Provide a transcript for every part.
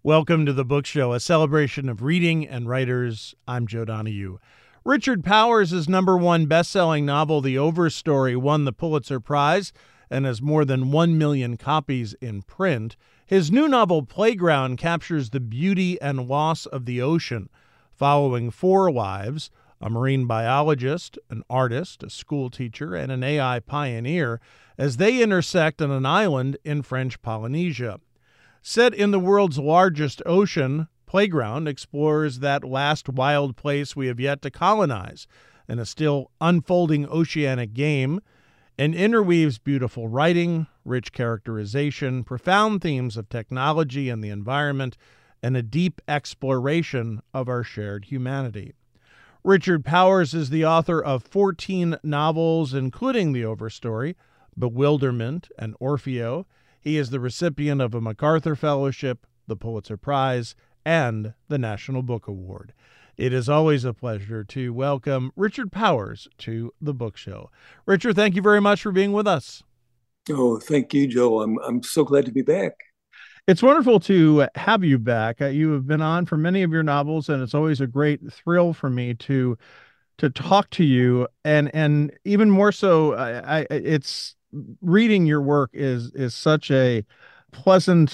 Welcome to the Book Show, a celebration of reading and writers. I'm Joe Donahue. Richard Powers' #1 best-selling novel, The Overstory, won the Pulitzer Prize and has more than 1 million copies in print. His new novel, Playground, captures the beauty and loss of the ocean, following 4 lives: a marine biologist, an artist, a school teacher, and an AI pioneer, as they intersect on an island in French Polynesia. Set in the world's largest ocean, Playground explores that last wild place we have yet to colonize in a still unfolding oceanic game, and interweaves beautiful writing, rich characterization, profound themes of technology and the environment, and a deep exploration of our shared humanity. Richard Powers is the author of 14 novels, including The Overstory, Bewilderment, and Orfeo. He is the recipient of a MacArthur Fellowship, the Pulitzer Prize, and the National Book Award. It is always a pleasure to welcome Richard Powers to the Book Show. Richard, thank you very much for being with us. Oh, thank you, Joe. I'm so glad to be back. It's wonderful to have you back. You have been on for many of your novels, and it's always a great thrill for me to talk to you. And even more so, it's reading your work is such a pleasant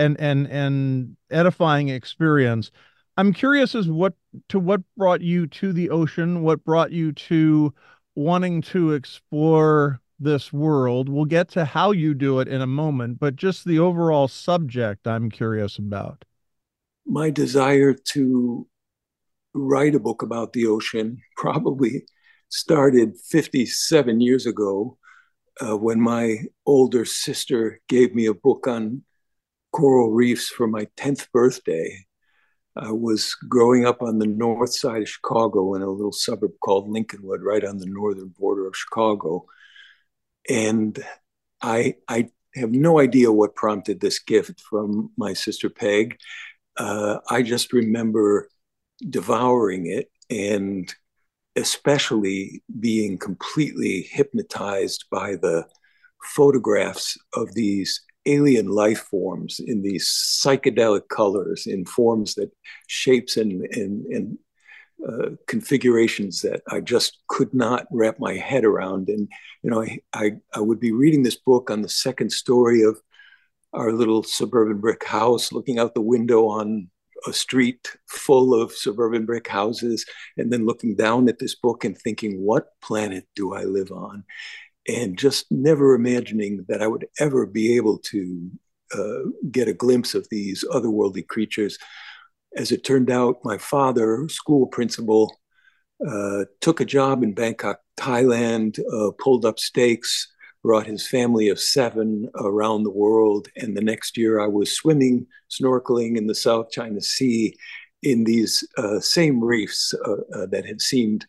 and edifying experience. I'm curious as what brought you to the ocean, what brought you to wanting to explore this world. We'll get to how you do it in a moment, but just the overall subject I'm curious about. My desire to write a book about the ocean probably started 57 years ago when my older sister gave me a book on coral reefs for my 10th birthday. I was growing up on the north side of Chicago in a little suburb called Lincolnwood, right on the northern border of Chicago. And I have no idea what prompted this gift from my sister Peg. I just remember devouring it and especially being completely hypnotized by the photographs of these alien life forms in these psychedelic colors, in forms that shapes and configurations that I just could not wrap my head around. And I would be reading this book on the second story of our little suburban brick house, looking out the window on a street full of suburban brick houses, and then looking down at this book and thinking, what planet do I live on? And just never imagining that I would ever be able to get a glimpse of these otherworldly creatures. As it turned out, my father, school principal, took a job in Bangkok, Thailand, pulled up stakes, brought his family of 7 around the world. And the next year I was swimming, snorkeling in the South China Sea in these same reefs that had seemed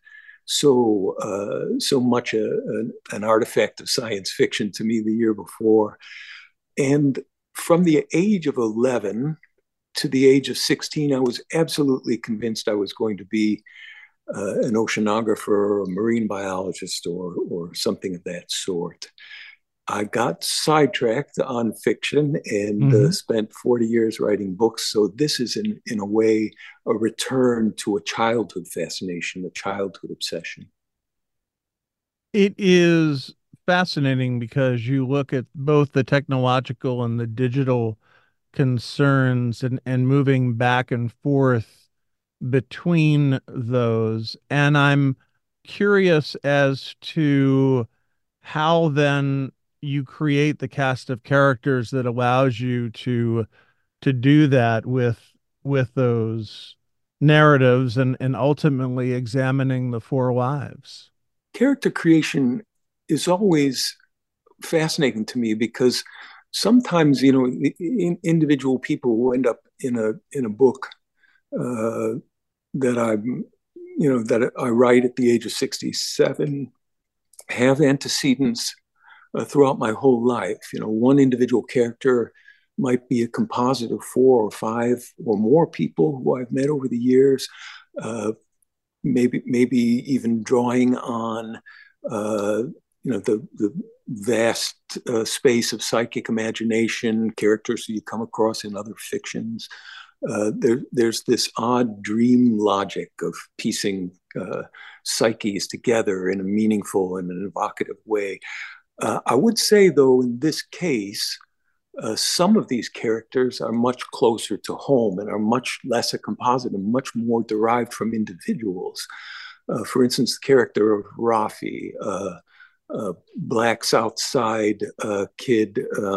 so much an artifact of science fiction to me the year before. And from the age of 11 to the age of 16, I was absolutely convinced I was going to be an oceanographer or a marine biologist or something of that sort. I got sidetracked on fiction and spent 40 years writing books. So this is, in a way, a return to a childhood fascination, a childhood obsession. It is fascinating because you look at both the technological and the digital concerns and moving back and forth between those. And I'm curious as to how then you create the cast of characters that allows you to do that with those narratives and ultimately examining the 4 lives. Character creation is always fascinating to me because sometimes, individual people who end up in a book uh, that that I write at the age of 67 have antecedents throughout my whole life. One individual character might be a composite of 4 or 5 or more people who I've met over the years. Maybe even drawing on the vast space of psychic imagination, characters that you come across in other fictions. there's this odd dream logic of piecing psyches together in a meaningful and an evocative way. I would say, though, in this case, some of these characters are much closer to home and are much less a composite and much more derived from individuals. For instance, the character of Rafi, a black South Side kid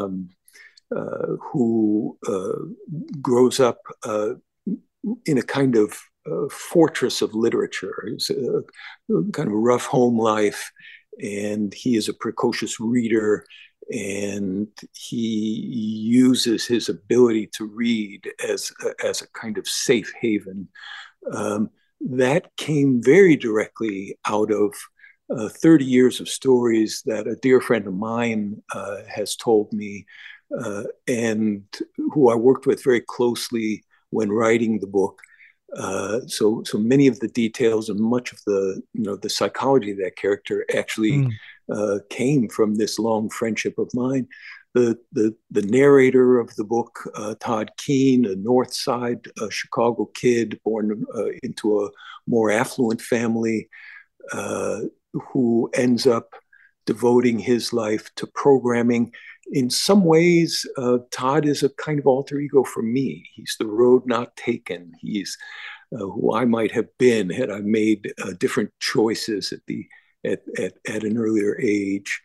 who grows up in a kind of fortress of literature. It's a kind of rough home life, and he is a precocious reader, and he uses his ability to read as a kind of safe haven. That came very directly out of 30 years of stories that a dear friend of mine has told me, and who I worked with very closely when writing the book. So many of the details and much of the psychology of that character actually came from this long friendship of mine. The narrator of the book, Todd Keene, a North Side Chicago kid born into a more affluent family, who ends up devoting his life to programming. In some ways, Todd is a kind of alter ego for me. He's the road not taken. He's who I might have been had I made different choices at an earlier age.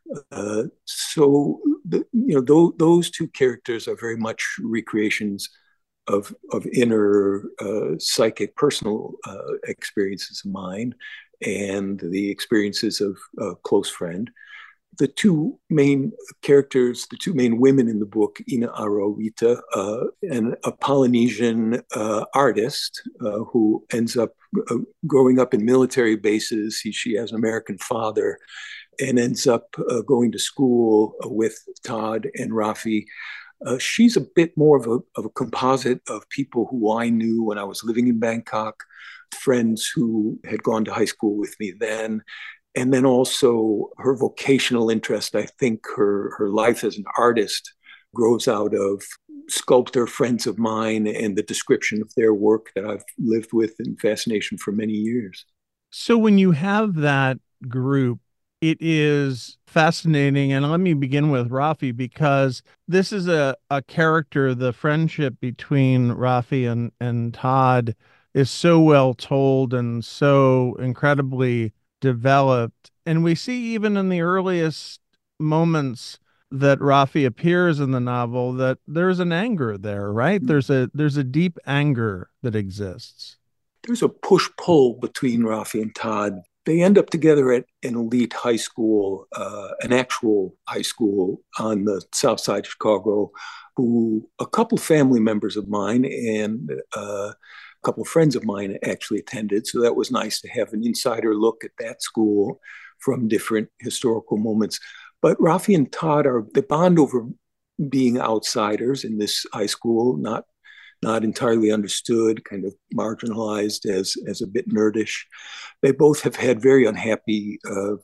Those two characters are very much recreations of inner psychic personal experiences of mine and the experiences of a close friend. The two main characters, the two main women in the book, Ina Arawita, and a Polynesian artist who ends up growing up in military bases. She has an American father and ends up going to school with Todd and Rafi. She's a bit more of a composite of people who I knew when I was living in Bangkok, friends who had gone to high school with me then, and then also her vocational interest. I think her life as an artist grows out of sculptor friends of mine and the description of their work that I've lived with in fascination for many years. So when you have that group, it is fascinating. And let me begin with Rafi, because this is a character, the friendship between Rafi and Todd is so well told and so incredibly developed. And we see even in the earliest moments that Rafi appears in the novel that there's an anger there, right? There's a deep anger that exists. There's a push-pull between Rafi and Todd. They end up together at an elite high school, an actual high school on the south side of Chicago, who a couple family members of mine and a couple of friends of mine actually attended. So that was nice to have an insider look at that school from different historical moments. But Rafi and Todd they bond over being outsiders in this high school, not entirely understood, kind of marginalized as a bit nerdish. They both have had very unhappy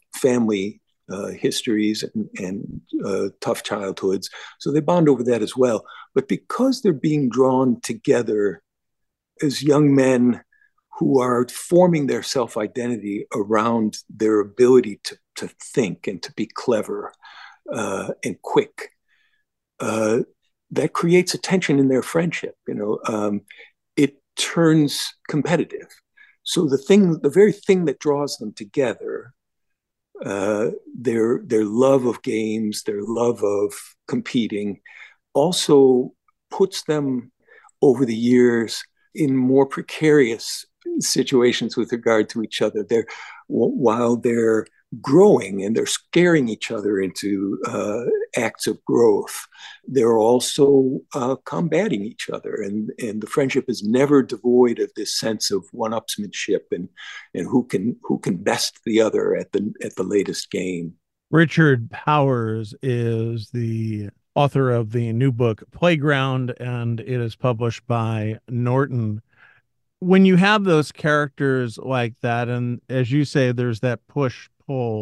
family histories and tough childhoods, so they bond over that as well. But because they're being drawn together as young men who are forming their self-identity around their ability to think and to be clever and quick, that creates a tension in their friendship. It turns competitive. So the very thing that draws them together, their love of games, their love of competing, also puts them over the years in more precarious situations with regard to each other. While they're growing and they're scaring each other into acts of growth, they're also combating each other, and the friendship is never devoid of this sense of one-upsmanship and who can best the other at the latest game. Richard Powers is the author of the new book Playground, and it is published by Norton. When you have those characters like that, and as you say, there's that push pull,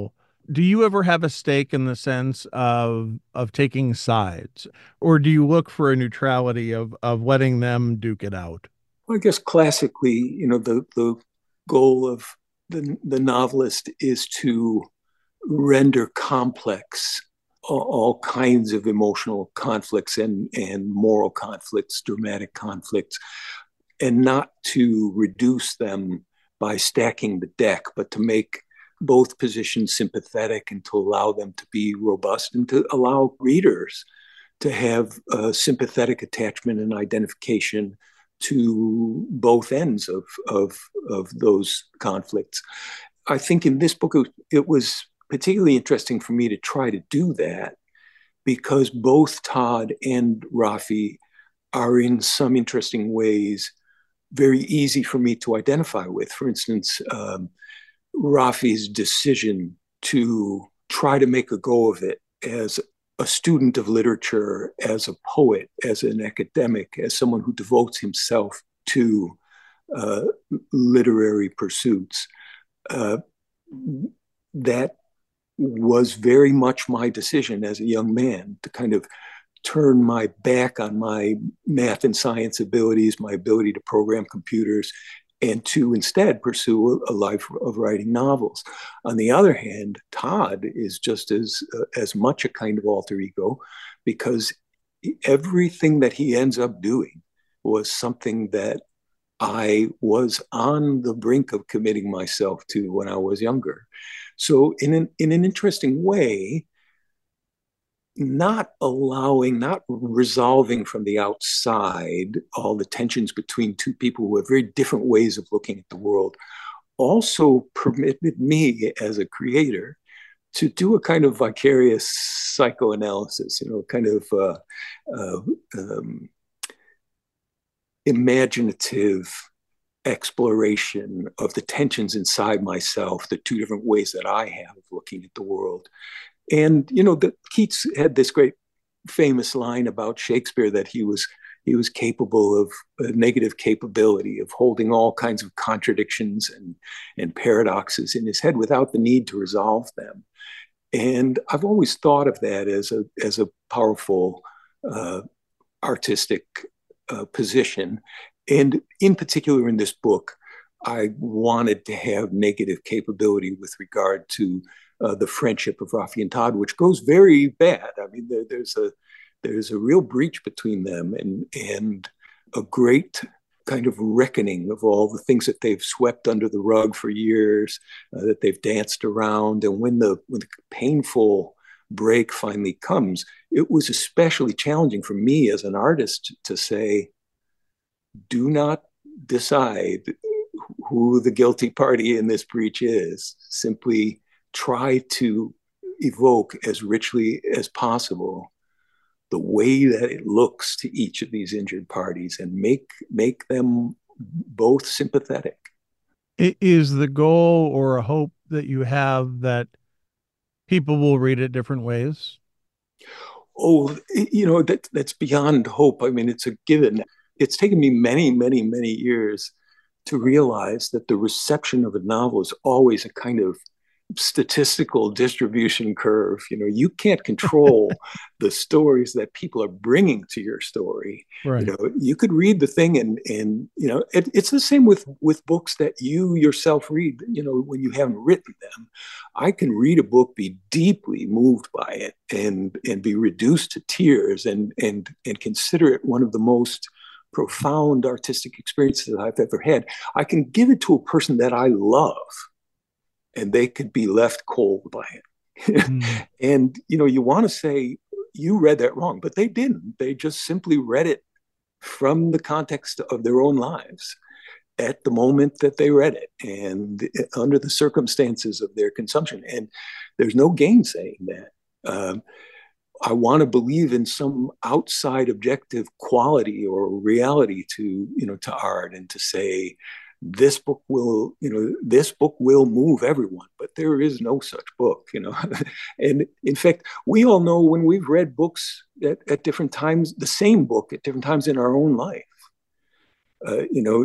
Do you ever have a stake in the sense of taking sides, or do you look for a neutrality of letting them duke it out? Well, I guess classically, the goal of the novelist is to render complex all kinds of emotional conflicts and moral conflicts, dramatic conflicts, and not to reduce them by stacking the deck, but to make both positions sympathetic and to allow them to be robust and to allow readers to have a sympathetic attachment and identification to both ends of those conflicts. I think in this book, it was particularly interesting for me to try to do that because both Todd and Rafi are in some interesting ways very easy for me to identify with. For instance, Rafi's decision to try to make a go of it as a student of literature, as a poet, as an academic, as someone who devotes himself to uh, literary pursuits. Uh, that was very much my decision as a young man to kind of turn my back on my math and science abilities, my ability to program computers, and to instead pursue a life of writing novels. On the other hand, Todd is just as much a kind of alter ego because everything that he ends up doing was something that I was on the brink of committing myself to when I was younger. So in an interesting way, not resolving from the outside all the tensions between two people who have very different ways of looking at the world, also permitted me as a creator to do a kind of vicarious psychoanalysis, kind of uh, um, imaginative exploration of the tensions inside myself, the two different ways that I have of looking at the world. And Keats had this great famous line about Shakespeare that he was capable of a negative capability of holding all kinds of contradictions and paradoxes in his head without the need to resolve them. And I've always thought of that as a powerful uh, artistic position. And in particular, in this book, I wanted to have negative capability with regard to the friendship of Rafi and Todd, which goes very bad. I mean, there's a real breach between them, and a great kind of reckoning of all the things that they've swept under the rug for years, that they've danced around. And when the painful break finally comes, it was especially challenging for me as an artist to say, do not decide who the guilty party in this breach is. Simply try to evoke as richly as possible the way that it looks to each of these injured parties and make them both sympathetic. Is the goal or a hope that you have that people will read it different ways? Oh, that's beyond hope. I mean, it's a given. It's taken me many, many, many years to realize that the reception of a novel is always a kind of statistical distribution curve. You can't control the stories that people are bringing to your story. Right. You could read the thing and it's the same with books that you yourself read. When you haven't written them, I can read a book, be deeply moved by it, and be reduced to tears, and consider it one of the most profound artistic experiences that I've ever had. I can give it to a person that I love, and they could be left cold by it. Mm. And you want to say you read that wrong, but they didn't. They just simply read it from the context of their own lives at the moment that they read it and under the circumstances of their consumption. And there's no gainsaying that. I want to believe in some outside objective quality or reality to art, and to say this book will move everyone, but there is no such book. And in fact, we all know when we've read books at different times, the same book at different times in our own life.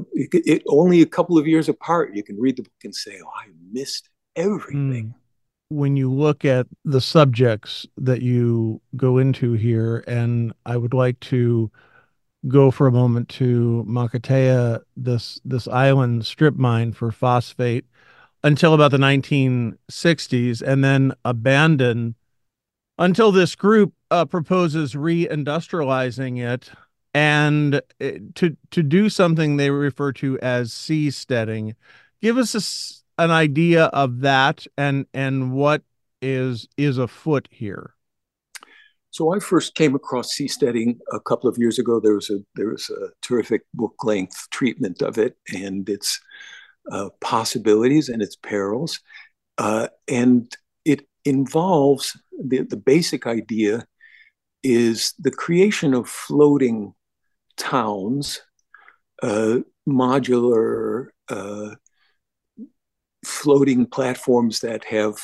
It only a couple of years apart, you can read the book and say, oh, I missed everything. Mm. when you look at the subjects that you go into here, and I would like to go for a moment to Makatea, this island strip mine for phosphate until about the 1960s, and then abandoned until this group proposes reindustrializing it and to do something they refer to as seasteading. Give us an idea of that and what is afoot here. So I first came across seasteading a couple of years ago. There was a terrific book length treatment of it and its possibilities and its perils, and it involves the basic idea is the creation of floating towns, modular floating platforms that have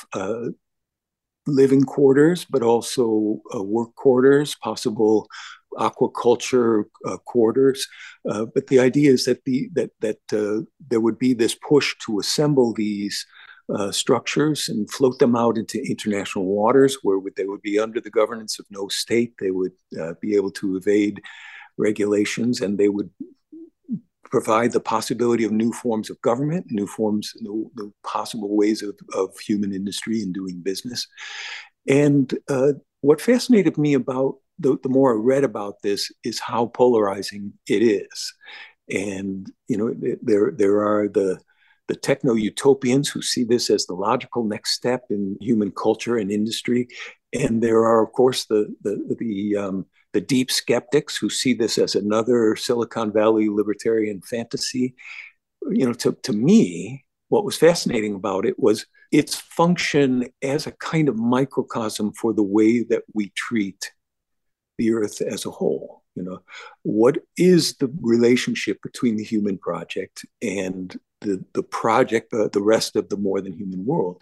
living quarters, but also work quarters, possible aquaculture quarters. But the idea is that there would be this push to assemble these structures and float them out into international waters where they would be under the governance of no state. They would be able to evade regulations, and they would provide the possibility of new forms of government, new possible ways of human industry and doing business. And what fascinated me about the more I read about this is how polarizing it is. And there are the techno-utopians who see this as the logical next step in human culture and industry, and there are, of course, the deep skeptics who see this as another Silicon Valley libertarian fantasy. To me, what was fascinating about it was its function as a kind of microcosm for the way that we treat the earth as a whole. What is the relationship between the human project and the project, the rest of the more than human world?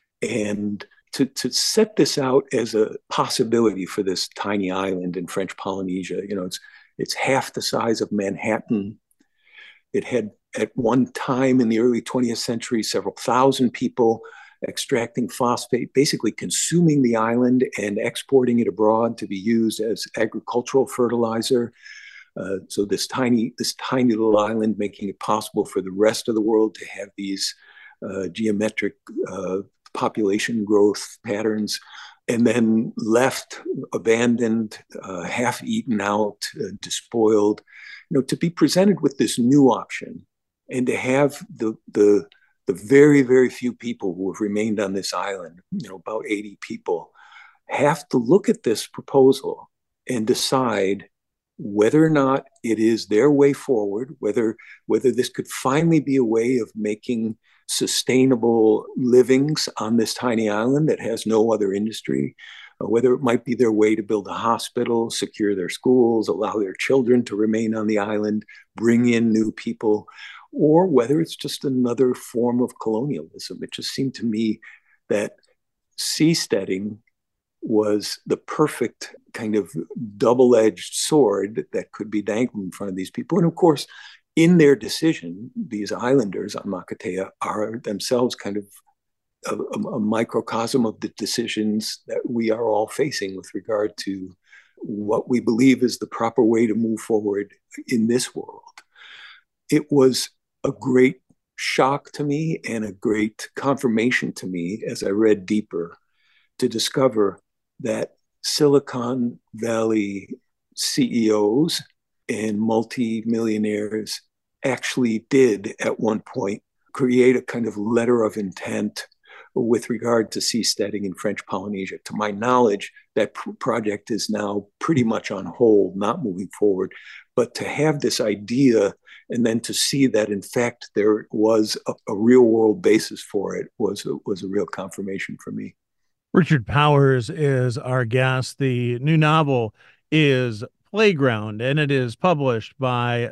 And to set this out as a possibility for this tiny island in French Polynesia, it's half the size of Manhattan. It had at one time in the early 20th century several thousand people extracting phosphate, basically consuming the island and exporting it abroad to be used as agricultural fertilizer. So this tiny little island, making it possible for the rest of the world to have these geometric population growth patterns, and then left abandoned, half eaten out, despoiled, to be presented with this new option, and to have the very, very few people who have remained on this island, about 80 people, have to look at this proposal and decide whether or not it is their way forward, whether this could finally be a way of making sustainable livings on this tiny island that has no other industry, whether it might be their way to build a hospital, secure their schools, allow their children to remain on the island, bring in new people, or whether it's just another form of colonialism. It just seemed to me that seasteading was the perfect kind of double-edged sword that could be dangled in front of these people. And of course, in their decision, these islanders on Makatea are themselves kind of a microcosm of the decisions that we are all facing with regard to what we believe is the proper way to move forward in this world. It was a great shock to me and a great confirmation to me as I read deeper to discover that Silicon Valley CEOs and multi-millionaires actually did at one point create a kind of letter of intent with regard to seasteading in French Polynesia. To my knowledge, that project is now pretty much on hold, not moving forward. But to have this idea and then to see that, in fact, there was a real world basis for it was a real confirmation for me. Richard Powers is our guest. The new novel is Playground, and it is published by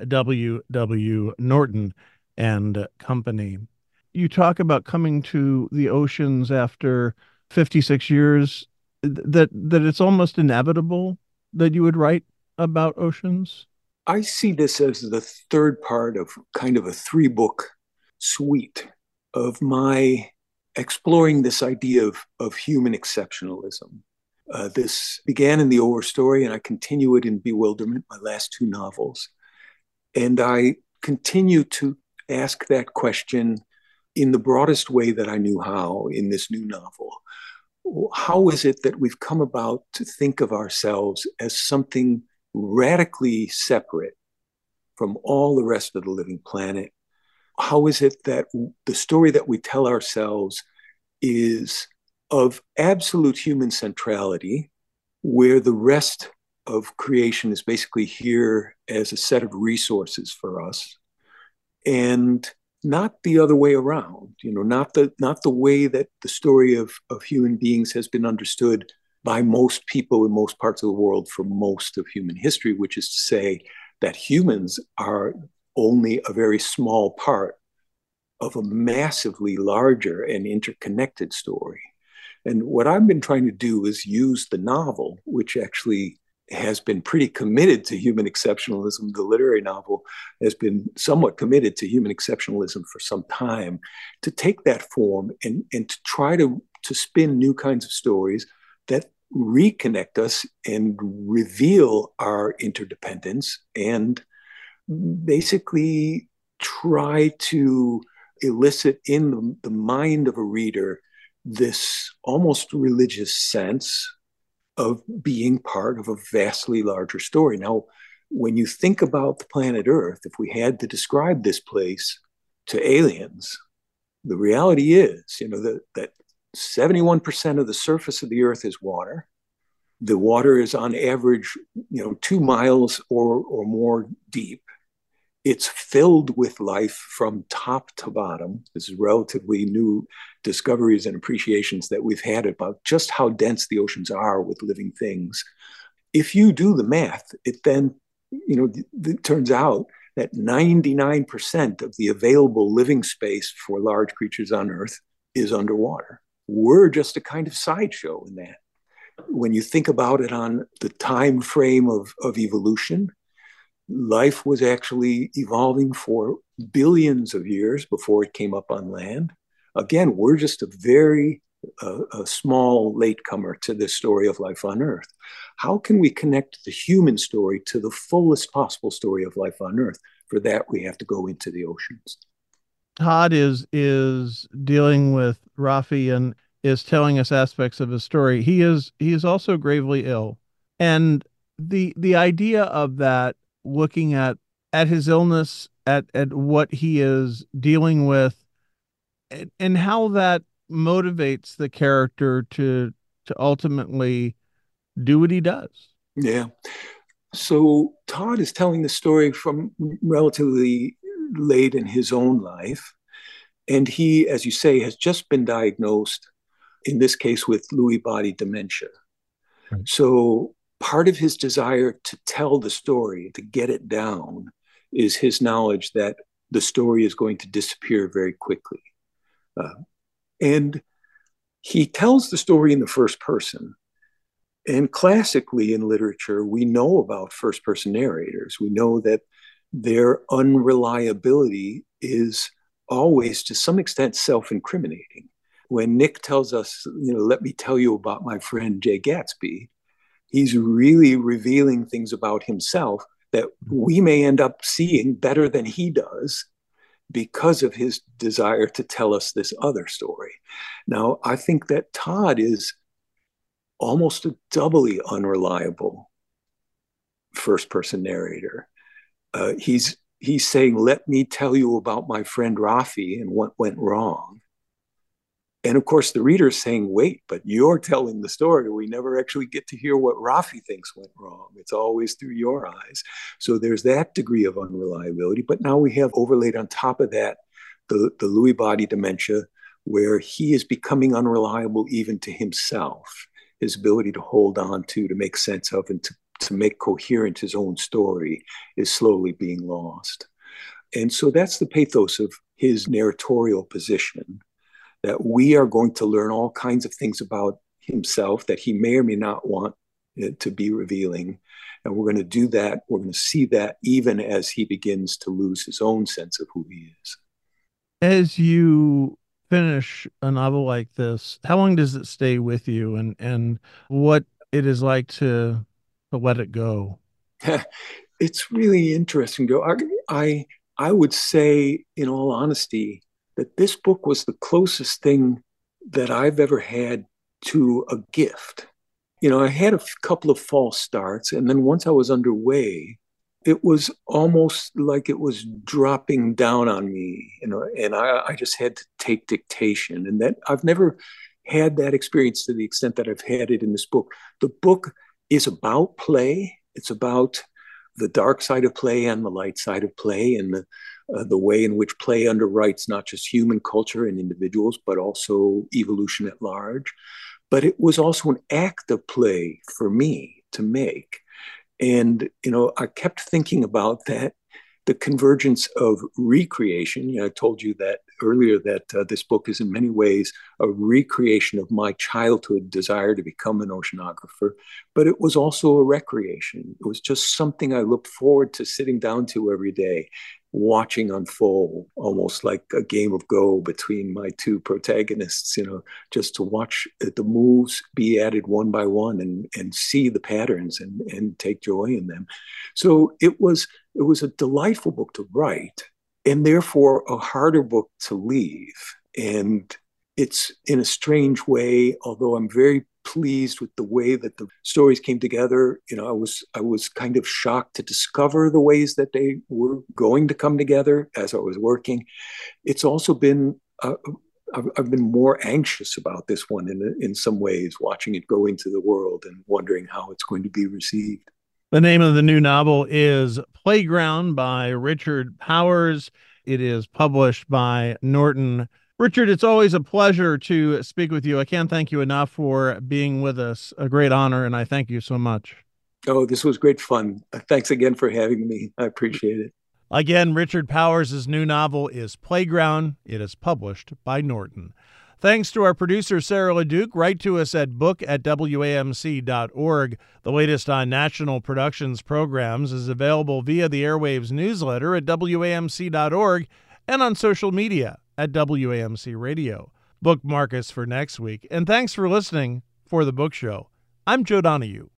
W. Norton and Company. You talk about coming to the oceans after 56 years, that it's almost inevitable that you would write about oceans. I see this as the third part of kind of a 3-book suite of my exploring this idea of human exceptionalism. This began in The Overstory, and I continue it in Bewilderment, my last two novels. And I continue to ask that question in the broadest way that I knew how in this new novel. How is it that we've come about to think of ourselves as something radically separate from all the rest of the living planet? How is it that the story that we tell ourselves is of absolute human centrality, where the rest of creation is basically here as a set of resources for us, and not the other way around, not the way that the story of human beings has been understood by most people in most parts of the world for most of human history, which is to say that humans are only a very small part of a massively larger and interconnected story. And what I've been trying to do is use the novel, which actually has been pretty committed to human exceptionalism. The literary novel has been somewhat committed to human exceptionalism for some time, to take that form and to try to spin new kinds of stories that reconnect us and reveal our interdependence and basically try to elicit in the mind of a reader this almost religious sense of being part of a vastly larger story. Now, when you think about the planet Earth, if we had to describe this place to aliens, the reality is, that 71% of the surface of the Earth is water. The water is on average, 2 miles or more deep. It's filled with life from top to bottom. This is relatively new discoveries and appreciations that we've had about just how dense the oceans are with living things. If you do the math, it then, it turns out that 99% of the available living space for large creatures on Earth is underwater. We're just a kind of sideshow in that. When you think about it on the time frame of evolution, life was actually evolving for billions of years before it came up on land. Again, we're just a very a small latecomer to this story of life on Earth. How can we connect the human story to the fullest possible story of life on Earth? For that, we have to go into the oceans. Todd is dealing with Rafi and is telling us aspects of his story. He is also gravely ill, and the idea of that, looking at his illness, at what he is dealing with, and how that motivates the character to ultimately do what he does. Yeah. So Todd is telling the story from relatively late in his own life. And he, as you say, has just been diagnosed, in this case, with Lewy body dementia. Right. So part of his desire to tell the story, to get it down, is his knowledge that the story is going to disappear very quickly. And he tells the story in the first person. And classically in literature, we know about first person narrators. We know that their unreliability is always, to some extent, self-incriminating. When Nick tells us, let me tell you about my friend Jay Gatsby, he's really revealing things about himself that we may end up seeing better than he does because of his desire to tell us this other story. Now, I think that Todd is almost a doubly unreliable first-person narrator. He's saying, let me tell you about my friend Rafi and what went wrong. And of course, the reader is saying, wait, but you're telling the story. We never actually get to hear what Rafi thinks went wrong. It's always through your eyes. So there's that degree of unreliability. But now we have overlaid on top of that the Lewy body dementia, where he is becoming unreliable even to himself. His ability to hold on to make sense of, and to make coherent his own story is slowly being lost. And so that's the pathos of his narratorial position, that we are going to learn all kinds of things about himself that he may or may not want to be revealing. And we're going to do that. We're going to see that even as he begins to lose his own sense of who he is. As you finish a novel like this, how long does it stay with you, and what it is like to let it go? It's really interesting, Joe. I would say, in all honesty, that this book was the closest thing that I've ever had to a gift. I had a couple of false starts, and then once I was underway, it was almost like it was dropping down on me, and I just had to take dictation. And that I've never had that experience to the extent that I've had it in this book. The book is about play. It's about the dark side of play and the light side of play, and the way in which play underwrites not just human culture and individuals, but also evolution at large. But it was also an act of play for me to make. And, I kept thinking about that, the convergence of recreation. I told you that earlier that this book is in many ways a recreation of my childhood desire to become an oceanographer, but it was also a recreation. It was just something I looked forward to sitting down to every day, watching unfold, almost like a game of Go between my two protagonists, just to watch the moves be added one by one and see the patterns and take joy in them. So it was a delightful book to write, and therefore a harder book to leave. And it's, in a strange way, although I'm very pleased with the way that the stories came together. I was kind of shocked to discover the ways that they were going to come together as I was working. It's also been I've been more anxious about this one in some ways, watching it go into the world and wondering how it's going to be received. The name of the new novel is Playground by Richard Powers. It is published by Norton. Richard, it's always a pleasure to speak with you. I can't thank you enough for being with us. A great honor, and I thank you so much. Oh, this was great fun. Thanks again for having me. I appreciate it. Again, Richard Powers' new novel is Playground. It is published by Norton. Thanks to our producer, Sarah LeDuc. Write to us at book@wamc.org. The latest on National Productions programs is available via the Airwaves newsletter at wamc.org and on social media at WAMC Radio. Bookmark us for next week. And thanks for listening for The Book Show. I'm Joe Donahue.